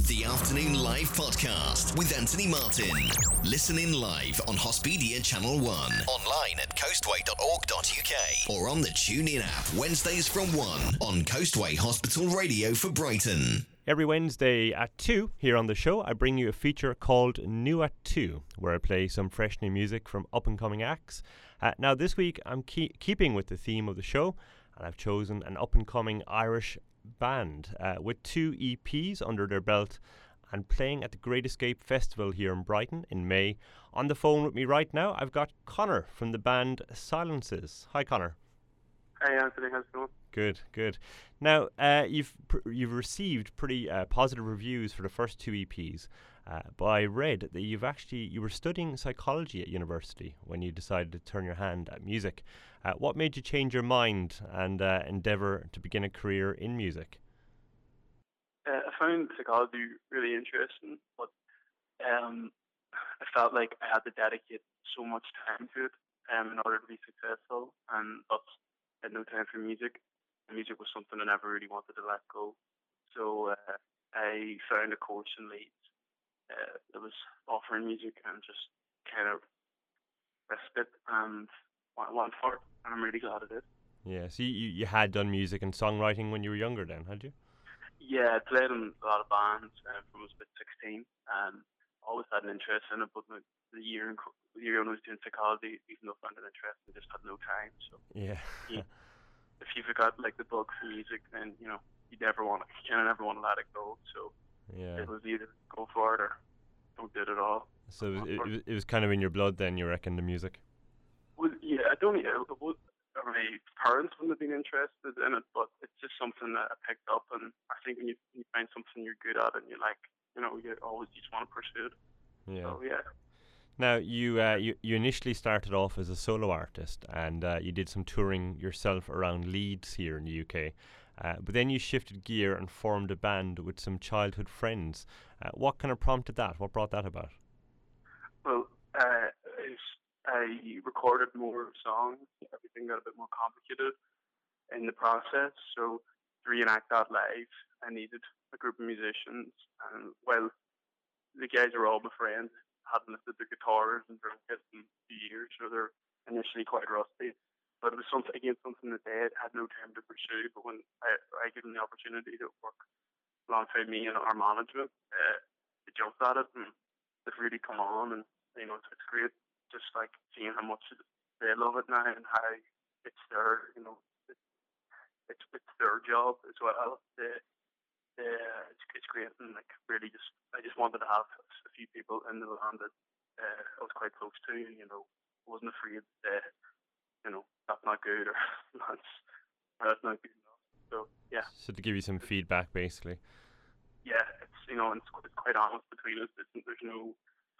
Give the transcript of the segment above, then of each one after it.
The Afternoon Live Podcast with Anthony Martin. Listen in live on Hospedia Channel 1, online at coastway.org.uk or on the TuneIn app Wednesdays from 1 on Coastway Hospital Radio for Brighton. Every Wednesday at 2 here on the show, I bring you a feature called New at 2, where I play some fresh new music from up-and-coming acts. Now this week I'm keeping with the theme of the show, and I've chosen an up-and-coming Irish band with 2 EPs under their belt and playing at the Great Escape Festival here in Brighton in May. On the phone with me right now, I've got Conor from the band Silences. Hi, Conor. Hey, Anthony. How's it going? Good. Now, you've received pretty positive reviews for the first 2 EPs, but I read that you were studying psychology at university when you decided to turn your hand at music. What made you change your mind and endeavour to begin a career in music? I found psychology really interesting, but I felt like I had to dedicate so much time to it in order to be successful, and thus I had no time for music. Music was something I never really wanted to let go. So I found a course in Leeds that was offering music and just kind of risked it and went for it. And I'm really glad I did. Yeah, so you had done music and songwriting when you were younger then, had you? Yeah, I played in a lot of bands from I was about 16 and always had an interest in it, but the year when I was doing psychology, even though I found it interesting, I just had no time. So yeah. If you forgot like the bug for music, then you never want to let it go. So yeah, it was either go for it or don't do it at all. So it was kind of in your blood then, you reckon, the music? Well, yeah, I don't know. My parents wouldn't have been interested in it, but it's just something that I picked up, and I think when you find something you're good at and you like, you always just want to pursue it. Yeah. So yeah. Now, you initially started off as a solo artist, and you did some touring yourself around Leeds here in the UK. But then you shifted gear and formed a band with some childhood friends. What kind of prompted that? What brought that about? Well, I recorded more songs. Everything got a bit more complicated in the process. So to reenact that live, I needed a group of musicians. And well, the guys are all my friends. Hadn't lifted their guitars and drum kits in years, so they're initially quite rusty. But it was something that they had no time to pursue. But when I gave them the opportunity to work alongside me and our management, they jumped at it and they've really come on. And it's great, just like seeing how much they love it now and how it's their it's their job as well. It's great, and like really I just wanted to have a few people in the band that I was quite close to. Wasn't afraid to say, that's not good or that's not good enough. So yeah. So to give you some feedback, basically. Yeah, it's it's quite honest between us. There's no,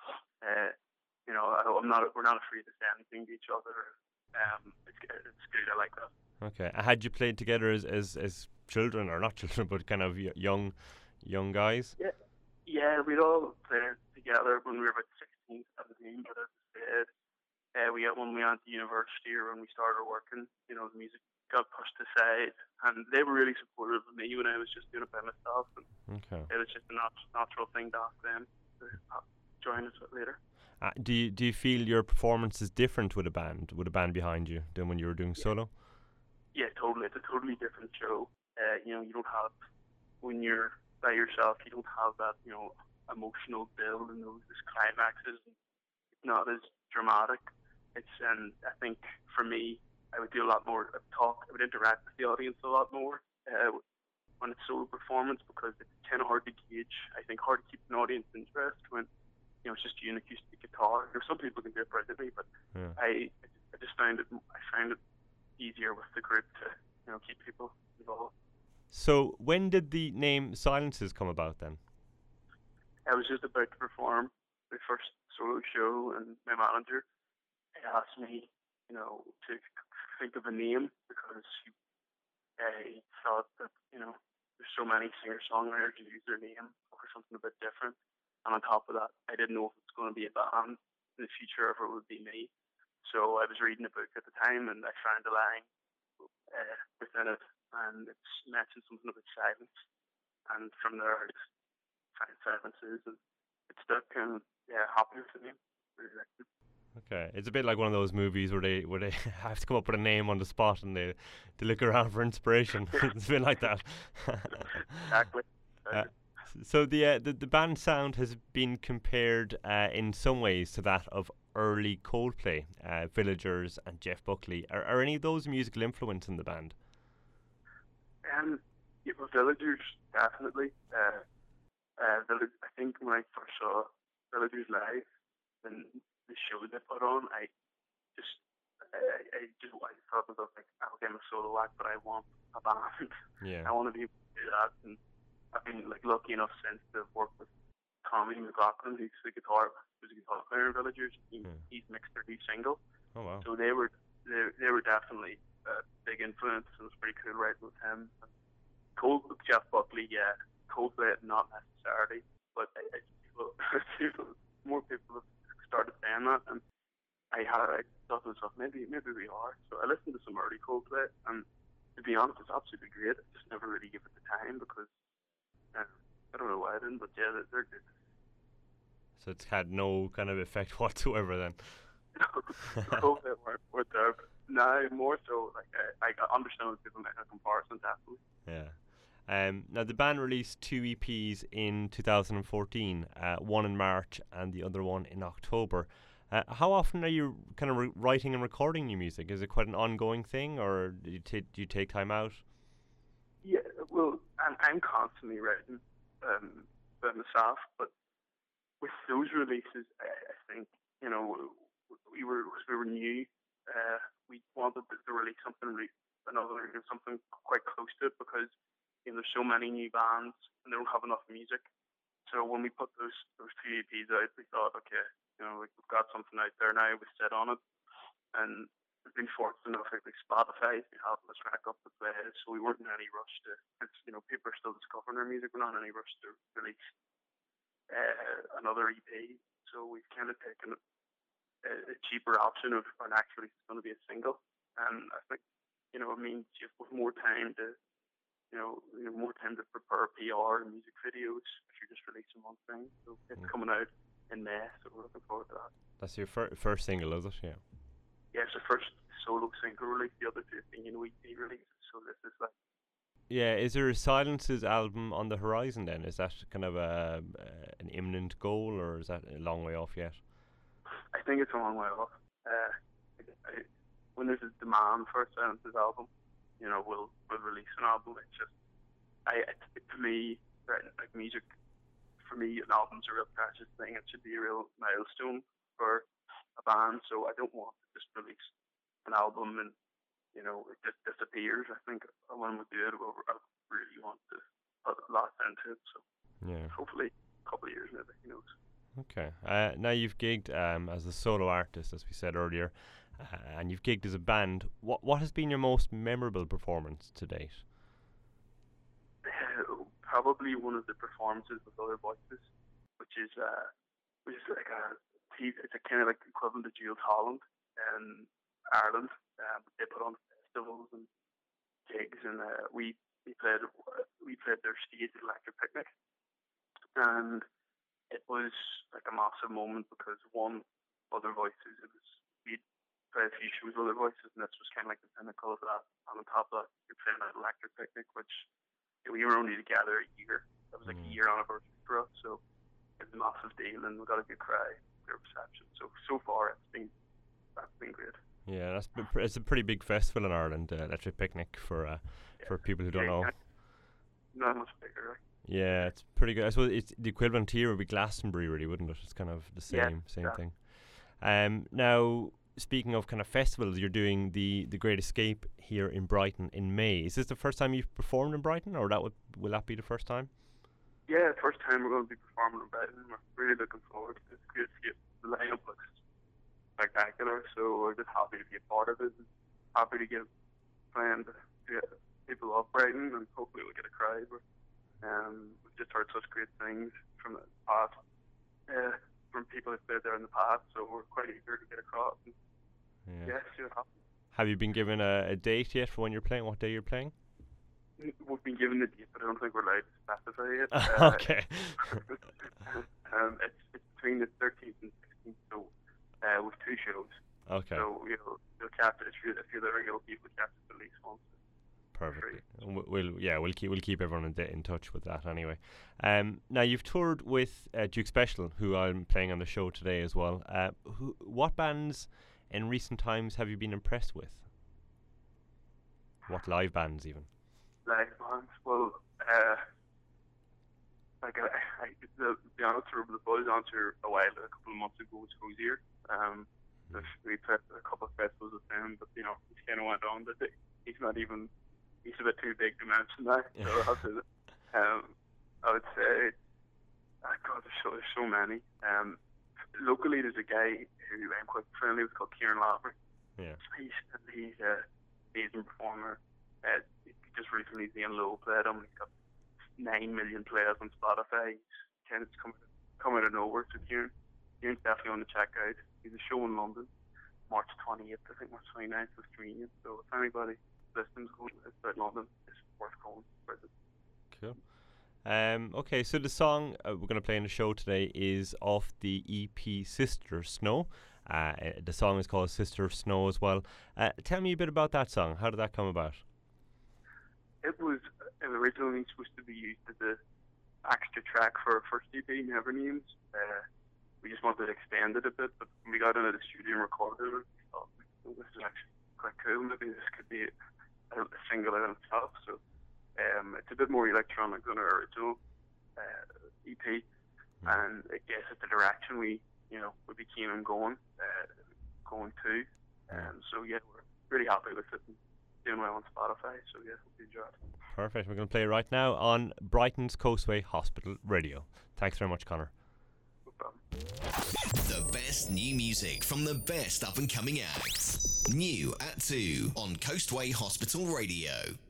we're not afraid to say anything to each other. It's good. I like that. Okay. Had you played together as children, or not children, but kind of young guys? Yeah, we'd all played together when we were about 16, 17, but as I said, when we went to university or when we started working, the music got pushed aside, and they were really supportive of me when I was just doing it by myself, and okay. It was just a natural thing to ask them to join us later. Do you feel your performance is different with a band behind you than when you were doing solo? Yeah, totally. It's a totally different show. You don't have, when you're by yourself, you don't have that, emotional build and those climaxes. It's not as dramatic. And I think for me, I would do a lot more talk. I would interact with the audience a lot more when it's solo performance, because it's kind of hard to gauge. I think hard to keep an audience interest when it's just you and acoustic guitar. Some people can do it brilliantly, but yeah. I just found it easier with the group to keep people involved. So when did the name Silences come about then? I was just about to perform my first solo show, and my manager asked me, to think of a name, because he thought that there's so many singer-songwriters who use their name for something a bit different. And on top of that, I didn't know if it was going to be a band in the future or if it would be me. So I was reading a book at the time, and I found a line within it, and it's mentioned something about silence. And from there, I just silences, and it stuck, and happy with the name. Really liked it. Okay, it's a bit like one of those movies where they have to come up with a name on the spot and they look around for inspiration. It's a bit like that. Exactly. So the band sound has been compared in some ways to that of early Coldplay, Villagers and Jeff Buckley. Are any of those musical influence in the band? Villagers, definitely. I think when I first saw Villagers live and the show they put on, I thought to myself, like, okay, I'm a solo act, but I want a band. Yeah. I want to be able to do that. And I've been lucky enough since to work with Tommy McLaughlin, who's a guitar player in Villagers. He's mixed their new single. Oh wow! So they were definitely a big influence, and it was pretty cool writing with him. Jeff Buckley, Coldplay, not necessarily, but more people have started saying that, and I thought to myself, maybe we are. So I listened to some early Coldplay, and to be honest, it's absolutely great. I just never really give it the time because I don't know why I didn't, but yeah, they're good. So it's had no kind of effect whatsoever then. Coldplay weren't there. Now more so, like I understand when people make a comparison, definitely. Yeah. Now the band released 2 EPs in 2014, one in March and the other one in October. How often are you kind of writing and recording new music? Is it quite an ongoing thing, or do you take time out? Yeah, well, I'm constantly writing by myself, but with those releases, I think we were new. We wanted to release something quite close to it because there's so many new bands and they don't have enough music. So when we put those 2 EPs out, we thought, okay, we've got something out there now. We set on it, and we've been fortunate enough, like Spotify, we have the track up to play, so we weren't in any rush to. People are still discovering our music. We're not in any rush to release another EP. So we've kind of taken a cheaper option of when actually it's going to be a single, and I think it means you have more time to. More time to prepare PR and music videos if you're just releasing one thing. So it's coming out in May, so we're looking forward to that. That's your first single, is it? Yeah. Yeah, it's the first solo single release. The other 2 being EP releases. So this is like. Yeah, is there a Silences album on the horizon then? Is that kind of an imminent goal, or is that a long way off yet? I think it's a long way off. When there's a demand for a Silences album, we'll release an album. It's just, for me, like music, for me, an album's a real precious thing. It should be a real milestone for a band. So I don't want to just release an album and it just disappears. I think when we do it, I really want to put a lot into it. So hopefully, a couple of years maybe. Who knows? Okay. Now you've gigged as a solo artist, as we said earlier. And you've gigged as a band. What has been your most memorable performance to date? Probably one of the performances with Other Voices, which is like it's a kind of like equivalent to Jules Holland in Ireland. They put on festivals and gigs, and we played their stage at Electric Picnic, and it was like a massive moment because one, Other Voices, we'd played a few shows with Other Voices, and this was kind of like the pinnacle of that. And on top of that, you're playing at Electric Picnic, which we were only together a year. That was like a year anniversary for us, so it was a massive deal, and we got a good crowd, great reception. So far, that's been great. Yeah, it's a pretty big festival in Ireland, Electric Picnic, for people who don't know. Not much bigger. Right? Yeah, it's pretty good. I suppose it's the equivalent here would be Glastonbury, really, wouldn't it? It's kind of the same thing. Now, speaking of kind of festivals, you're doing the Great Escape here in Brighton in May. Is this the first time you've performed in Brighton, or will that be the first time? Yeah, first time we're going to be performing in Brighton. We're really looking forward to this Great Escape. The lineup looks spectacular, so we're just happy to be a part of it. And happy to get playing to get people off Brighton, and hopefully we'll get a crowd. We've just heard such great things from the past, from people who've played there in the past, so we're quite eager to get across. See what happens. Have you been given a date yet for when you're playing? What day you're playing? We've been given the date, but I don't think we're allowed to specify it. Okay. It's between the 13th and 16th, so with 2 shows. Okay. So you'll catch it if you're the regular people, catch it at least once. Perfect. We'll keep everyone in touch with that anyway. Now you've toured with Duke Special, who I'm playing on the show today as well. What bands in recent times have you been impressed with? What live bands even? Live bands. Well, the answer, the buzz answer a couple of months ago was Hosier. We played a couple of festivals with him, but he's kind of went on. But he's a bit too big to mention that. So I would say, God, there's so many. Locally, there's a guy who I'm quite friendly with called Kieran Lavery. Yeah. He's an amazing performer. He just recently Ian Lowe played him. He's got 9 million players on Spotify. He's kind of come out of nowhere. So Kieran's definitely on the check out. He's a show in London, March 20th, I think March 29th was Reunion. So if anybody listens going outside London, it's worth going. Cool. Okay, so the song we're going to play in the show today is off the EP Sister Snow. The song is called Sister Snow as well. Tell me a bit about that song. How did that come about? It was originally supposed to be used as an extra track for our first EP, Never Names. We just wanted to extend it a bit, but when we got into the studio and recorded it, we thought, this is actually quite cool. Maybe this could be a single in itself. So it's a bit more electronic than our original EP, and I guess it's the direction we be keen on going to. So yeah, we're really happy with it. Doing well on Spotify, so yeah, hope you enjoy it. Perfect. We're going to play right now on Brighton's Coastway Hospital Radio. Thanks very much, Connor. No problem. The best new music from the best up and coming acts. New at 2 on Coastway Hospital Radio.